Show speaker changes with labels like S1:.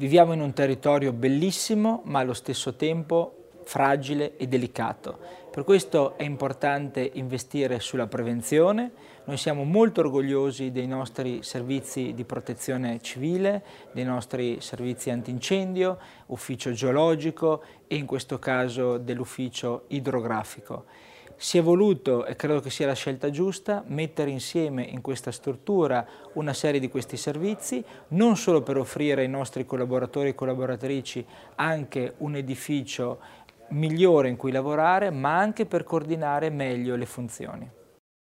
S1: Viviamo in un territorio bellissimo, ma allo stesso tempo fragile e delicato. Per questo è importante investire sulla prevenzione. Noi siamo molto orgogliosi dei nostri servizi di protezione civile, dei nostri servizi antincendio, ufficio geologico e in questo caso dell'ufficio idrografico. Si è voluto, e credo che sia la scelta giusta, mettere insieme in questa struttura una serie di questi servizi, non solo per offrire ai nostri collaboratori e collaboratrici anche un edificio migliore in cui lavorare, ma anche per coordinare meglio le funzioni.